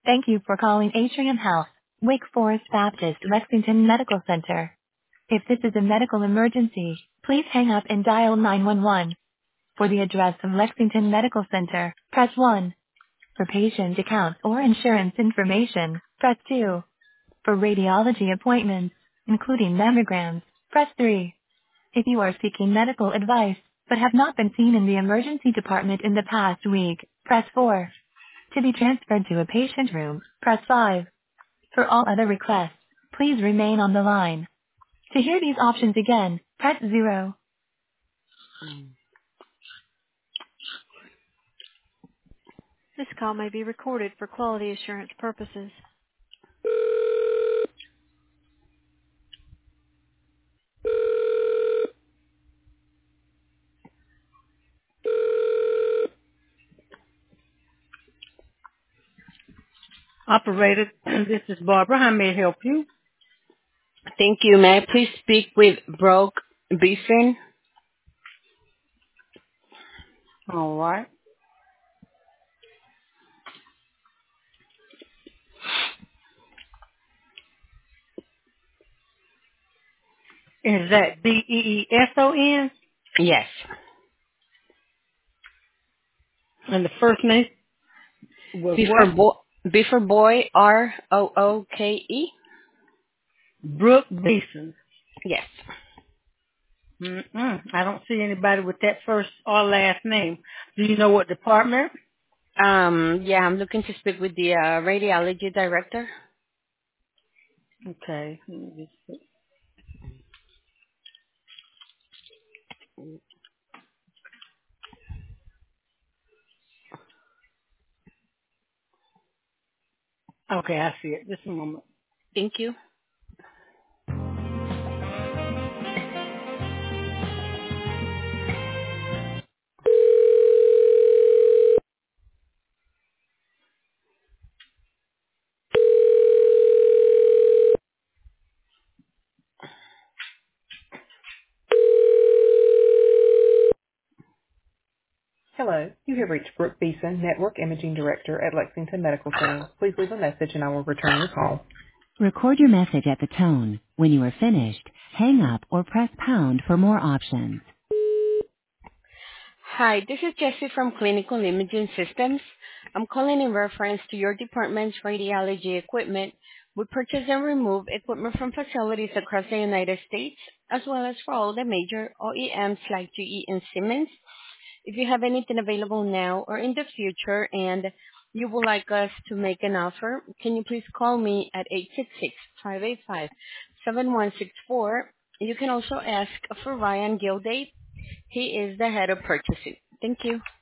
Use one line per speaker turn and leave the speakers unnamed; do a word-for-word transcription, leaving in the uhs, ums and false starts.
Thank you for calling Atrium Health, Wake Forest Baptist Lexington Medical Center. If this is a medical emergency, please hang up and dial nine one one. For the address of Lexington Medical Center, press one. For patient accounts or insurance information, press two. For radiology appointments, including mammograms, press three. If you are seeking medical advice, but have not been seen in the emergency department in the past week, press four. To be transferred to a patient room, press five. For all other requests, please remain on the line. To hear these options again, press zero. This call may be recorded for quality assurance purposes. Operator, this is Barbara. How may I help you?
Thank you. May I please speak with Brooke Beeson?
All right. Is that B E E S O N?
Yes.
And the first name was
B for,
what?
bo- B for boy, R O O K E?
Brooke Beeson.
Yes.
Mm-mm. I don't see anybody with that first or last name. Do you know what department?
Um, yeah, I'm looking to speak with the uh, radiology director.
Okay. Let me just see. Okay, I see it. Just a moment.
Thank you.
Hello, you have reached Brooke Beeson, Network Imaging Director at Lexington Medical Center. Please leave a message and I will return your call. Record your message at the tone. When you are finished, hang up or press pound for more options.
Hi, this is Jessie from Clinical Imaging Systems. I'm calling in reference to your department's radiology equipment. We purchase and remove equipment from facilities across the United States, as well as for all the major O E Ms like G E and Siemens. If you have anything available now or in the future and you would like us to make an offer, can you please call me at eight six six, five eight five, seven one six four. You can also ask for Ryan Gilday. He is the head of purchasing. Thank you.